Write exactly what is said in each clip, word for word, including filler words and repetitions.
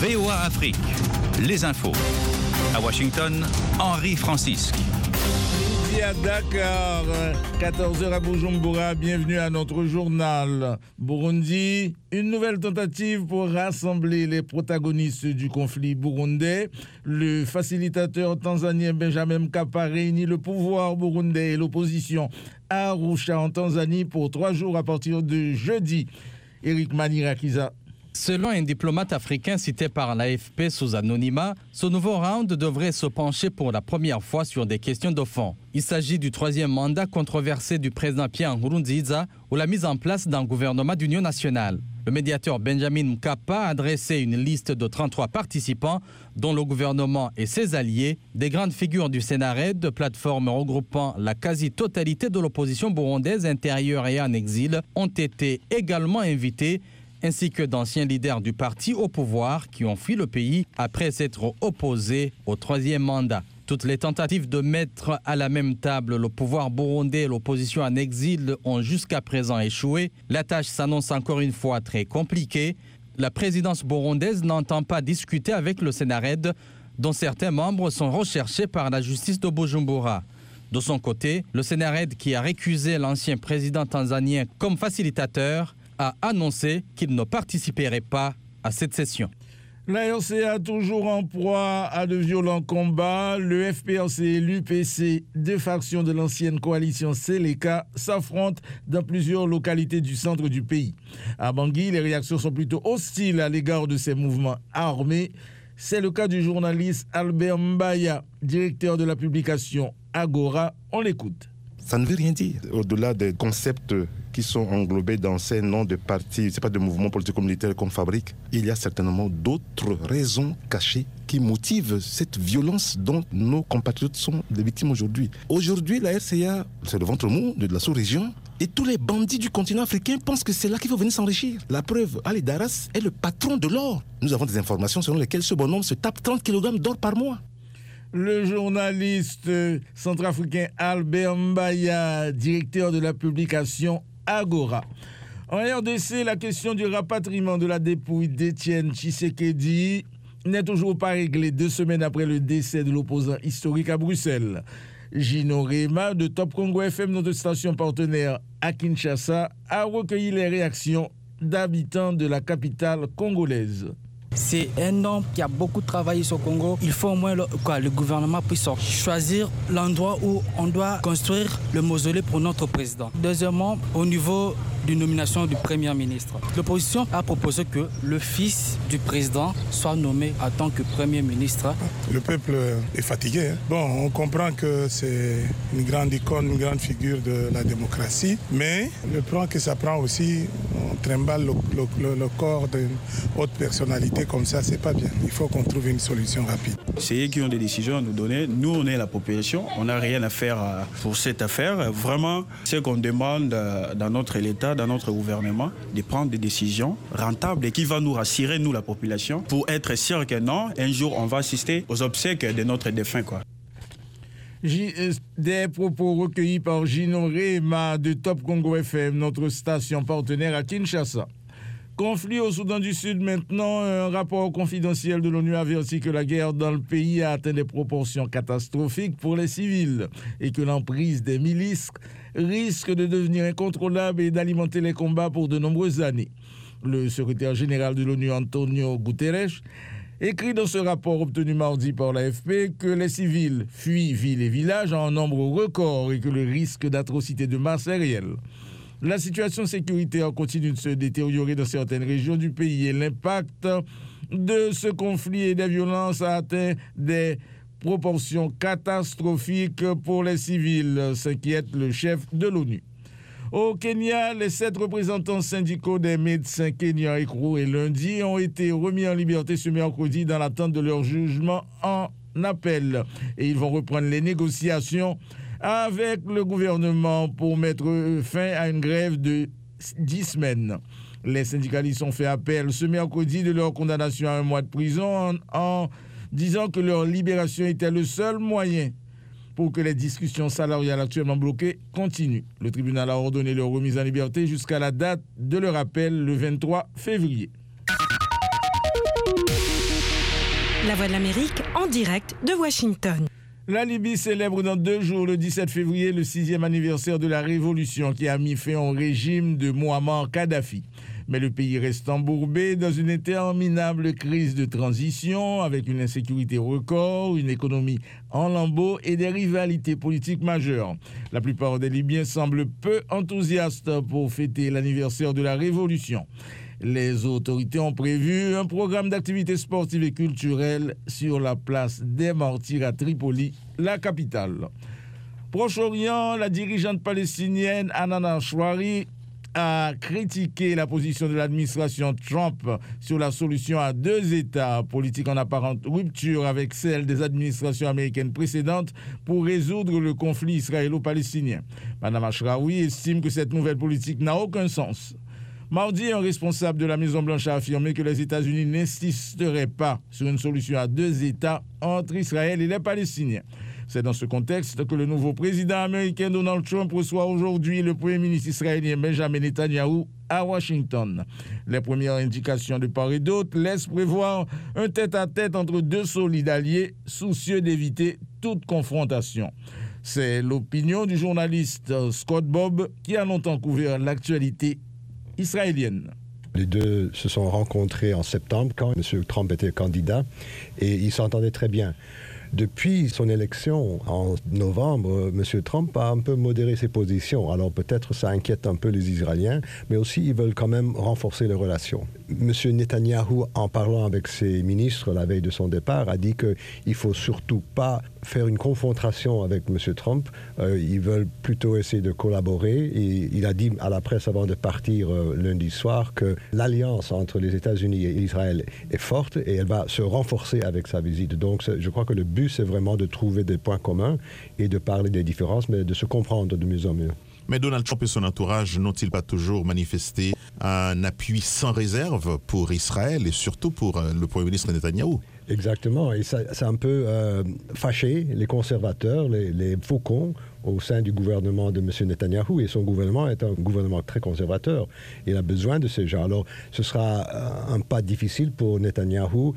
V O A Afrique, les infos. À Washington, Henri Francisque. Midi à Dakar, quatorze heures à Bujumbura, bienvenue à notre journal. Burundi, une nouvelle tentative pour rassembler les protagonistes du conflit burundais. Le facilitateur tanzanien Benjamin Mkapa réunit le pouvoir burundais et l'opposition à Arusha en Tanzanie pour trois jours à partir de jeudi. Eric Manirakiza. Selon un diplomate africain cité par l'A F P sous anonymat, ce nouveau round devrait se pencher pour la première fois sur des questions de fond. Il s'agit du troisième mandat controversé du président Pierre Nkurunziza ou la mise en place d'un gouvernement d'union nationale. Le médiateur Benjamin Mkapa a dressé une liste de trente-trois participants, dont le gouvernement et ses alliés, des grandes figures du Sénarède, de plateformes regroupant la quasi-totalité de l'opposition burundaise intérieure et en exil, ont été également invités, ainsi que d'anciens leaders du parti au pouvoir qui ont fui le pays après s'être opposés au troisième mandat. Toutes les tentatives de mettre à la même table le pouvoir burundais et l'opposition en exil ont jusqu'à présent échoué. La tâche s'annonce encore une fois très compliquée. La présidence burundaise n'entend pas discuter avec le Sénarède, dont certains membres sont recherchés par la justice de Bujumbura. De son côté, le Sénarède, qui a récusé l'ancien président tanzanien comme facilitateur, a annoncé qu'il ne participerait pas à cette session. La R C A toujours en proie à de violents combats. Le F P R C et l'U P C, deux factions de l'ancienne coalition Seleka, s'affrontent dans plusieurs localités du centre du pays. À Bangui, les réactions sont plutôt hostiles à l'égard de ces mouvements armés. C'est le cas du journaliste Albert Mbaya, directeur de la publication Agora. On l'écoute. Ça ne veut rien dire. Au-delà des concepts qui sont englobés dans ces noms de partis, c'est pas de mouvements politico-militaires qu'on fabrique, il y a certainement d'autres raisons cachées qui motivent cette violence dont nos compatriotes sont les victimes aujourd'hui. Aujourd'hui, la R C A, c'est le ventre mou de la sous-région, et tous les bandits du continent africain pensent que c'est là qu'il faut venir s'enrichir. La preuve, Ali Daras est le patron de l'or. Nous avons des informations selon lesquelles ce bonhomme se tape trente kilogrammes d'or par mois. Le journaliste centrafricain Albert Mbaya, directeur de la publication Agora. En R D C, la question du rapatriement de la dépouille d'Étienne Tshisekedi n'est toujours pas réglée deux semaines après le décès de l'opposant historique à Bruxelles. Gino Rema de Top Congo F M, notre station partenaire à Kinshasa, a recueilli les réactions d'habitants de la capitale congolaise. C'est un homme qui a beaucoup travaillé sur le Congo. Il faut au moins le, quoi, le gouvernement puisse choisir l'endroit où on doit construire le mausolée pour notre président. Deuxièmement, au niveau de nomination du Premier ministre, l'opposition a proposé que le fils du président soit nommé en tant que Premier ministre. Le peuple est fatigué. Hein. Bon, on comprend que c'est une grande icône, une grande figure de la démocratie, mais le plan que ça prend aussi, on trimballe le, le, le corps d'une haute personnalité comme ça, c'est pas bien. Il faut qu'on trouve une solution rapide. C'est eux qui ont des décisions à nous donner. Nous, on est la population. On n'a rien à faire pour cette affaire. Vraiment, ce qu'on demande dans notre État, dans notre gouvernement, de prendre des décisions rentables et qui vont nous rassurer, nous, la population, pour être sûr que non, un jour, on va assister aux obsèques de notre défunt, quoi. Des propos recueillis par Gino Rema de Top Congo F M, notre station partenaire à Kinshasa. Conflit au Soudan du Sud maintenant, un rapport confidentiel de l'ONU avertit que la guerre dans le pays a atteint des proportions catastrophiques pour les civils et que l'emprise des milices risque de devenir incontrôlable et d'alimenter les combats pour de nombreuses années. Le secrétaire général de l'ONU, Antonio Guterres, écrit dans ce rapport obtenu mardi par l'A F P que les civils fuient villes et villages en nombre record et que le risque d'atrocités de masse est réel. La situation sécuritaire continue de se détériorer dans certaines régions du pays et l'impact de ce conflit et des violences a atteint des proportions catastrophiques pour les civils, s'inquiète le chef de l'ONU. Au Kenya, les sept représentants syndicaux des médecins kenyans écroués lundi ont été remis en liberté ce mercredi dans l'attente de leur jugement en appel. Et ils vont reprendre les négociations avec le gouvernement pour mettre fin à une grève de dix semaines. Les syndicalistes ont fait appel ce mercredi de leur condamnation à un mois de prison en, en disant que leur libération était le seul moyen pour que les discussions salariales actuellement bloquées continuent. Le tribunal a ordonné leur remise en liberté jusqu'à la date de leur appel le vingt-trois février. La Voix de l'Amérique en direct de Washington. La Libye célèbre dans deux jours, le dix-sept février, le sixième anniversaire de la révolution qui a mis fin au régime de Mouammar Kadhafi. Mais le pays reste embourbé dans une interminable crise de transition avec une insécurité record, une économie en lambeaux et des rivalités politiques majeures. La plupart des Libyens semblent peu enthousiastes pour fêter l'anniversaire de la révolution. Les autorités ont prévu un programme d'activités sportives et culturelles sur la place des Martyrs à Tripoli, la capitale. Proche-Orient, la dirigeante palestinienne Hanan al-Shawari a critiqué la position de l'administration Trump sur la solution à deux États, politique en apparente rupture avec celle des administrations américaines précédentes pour résoudre le conflit israélo-palestinien. Madame al-Shawari estime que cette nouvelle politique n'a aucun sens. Mardi, un responsable de la Maison-Blanche a affirmé que les États-Unis n'insisteraient pas sur une solution à deux États entre Israël et les Palestiniens. C'est dans ce contexte que le nouveau président américain Donald Trump reçoit aujourd'hui le premier ministre israélien Benjamin Netanyahou à Washington. Les premières indications de part et d'autre laissent prévoir un tête-à-tête entre deux solides alliés soucieux d'éviter toute confrontation. C'est l'opinion du journaliste Scott Bobb qui a longtemps couvert l'actualité israélienne. Les deux se sont rencontrés en septembre quand M. Trump était candidat et ils s'entendaient très bien. Depuis son élection en novembre, M. Trump a un peu modéré ses positions. Alors peut-être ça inquiète un peu les Israéliens, mais aussi ils veulent quand même renforcer les relations. M. Netanyahou, en parlant avec ses ministres la veille de son départ, a dit qu'il ne faut surtout pas faire une confrontation avec M. Trump. Euh, ils veulent plutôt essayer de collaborer. Et il a dit à la presse avant de partir euh, lundi soir que l'alliance entre les États-Unis et Israël est forte et elle va se renforcer avec sa visite. Donc je crois que le but, c'est vraiment de trouver des points communs et de parler des différences, mais de se comprendre de mieux en mieux. Mais Donald Trump et son entourage n'ont-ils pas toujours manifesté un appui sans réserve pour Israël et surtout pour le Premier ministre Netanyahou ? Exactement, et ça, ça a un peu euh, fâché les conservateurs, les, les faucons au sein du gouvernement de M. Netanyahou, et son gouvernement est un gouvernement très conservateur. Il a besoin de ces gens. Alors, ce sera un pas difficile pour Netanyahou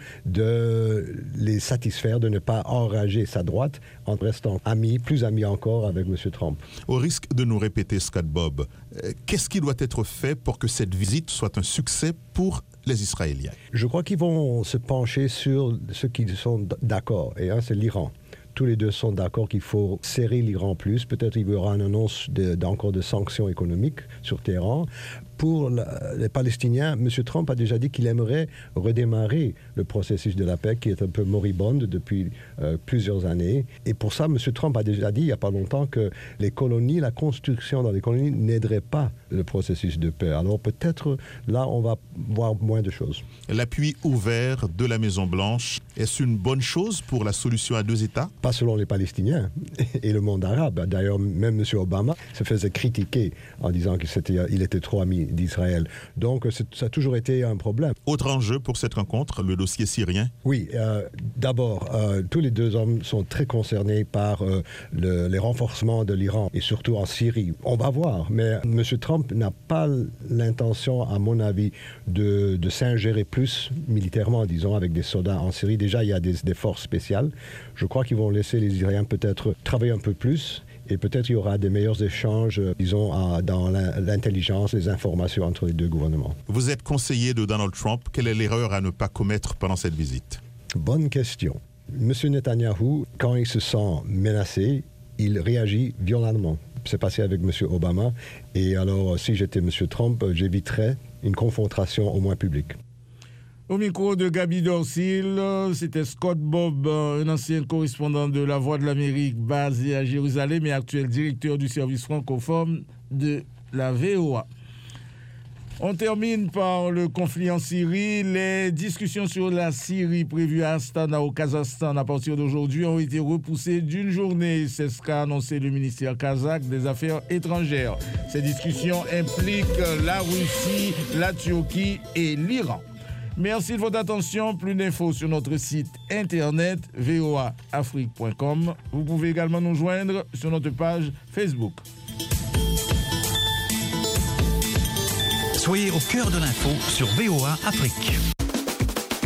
de les satisfaire, de ne pas enrager sa droite en restant amis, plus amis encore avec M. Trump. Au risque de nous répéter, Scott Bobb, qu'est-ce qui doit être fait pour que cette visite soit un succès pour les Israéliens? Je crois qu'ils vont se pencher sur ceux qui sont d'accord, et un, c'est l'Iran. Tous les deux sont d'accord qu'il faut serrer l'Iran plus. Peut-être il y aura une annonce de, d'encore de sanctions économiques sur Téhéran. Pour la, les Palestiniens, M. Trump a déjà dit qu'il aimerait redémarrer le processus de la paix qui est un peu moribonde depuis euh, plusieurs années. Et pour ça, M. Trump a déjà dit il n'y a pas longtemps que les colonies, la construction dans les colonies n'aiderait pas le processus de paix. Alors peut-être là, on va voir moins de choses. L'appui ouvert de la Maison-Blanche, est-ce une bonne chose pour la solution à deux États? Pas selon les Palestiniens et le monde arabe. D'ailleurs, même M. Obama se faisait critiquer en disant qu'il était trop ami d'Israël. Donc, ça a toujours été un problème. Autre enjeu pour cette rencontre, le dossier syrien? Oui, euh, d'abord, euh, tous les deux hommes sont très concernés par euh, le, les renforcements de l'Iran et surtout en Syrie. On va voir, mais M. Trump n'a pas l'intention, à mon avis, de, de s'ingérer plus militairement, disons, avec des soldats en Syrie. Déjà, il y a des, des forces spéciales. Je crois qu'ils vont laisser les Israéliens peut-être travailler un peu plus. Et peut-être il y aura des meilleurs échanges, disons, à, dans l'intelligence, les informations entre les deux gouvernements. Vous êtes conseiller de Donald Trump. Quelle est l'erreur à ne pas commettre pendant cette visite? Bonne question. M. Netanyahou, quand il se sent menacé, il réagit violemment. C'est passé avec M. Obama. Et alors, si j'étais M. Trump, j'éviterais une confrontation au moins publique. Au micro de Gaby Dorsil, c'était Scott Bobb, un ancien correspondant de La Voix de l'Amérique basé à Jérusalem et actuel directeur du service francophone de la V O A. On termine par le conflit en Syrie. Les discussions sur la Syrie prévues à Astana au Kazakhstan à partir d'aujourd'hui ont été repoussées d'une journée. C'est ce qu'a annoncé le ministère kazakh des Affaires étrangères. Ces discussions impliquent la Russie, la Turquie et l'Iran. Merci de votre attention. Plus d'infos sur notre site internet v o a afrique point com. Vous pouvez également nous joindre sur notre page Facebook. Soyez au cœur de l'info sur V O A Afrique.